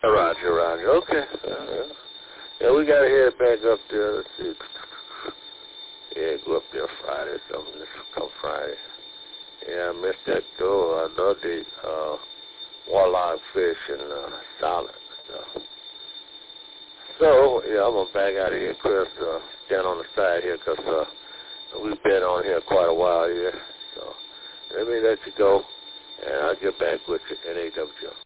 Roger. Okay. Yeah, we got to head back up there. Let's see. Yeah, go up there Friday or something. This come Friday. Yeah, I missed that though. I love the walleye fish and salad stuff. So, yeah, I'm going to back out of here, Chris, stand on the side here because we've been on here quite a while here. So let me let you go, and I'll get back with you in AWL.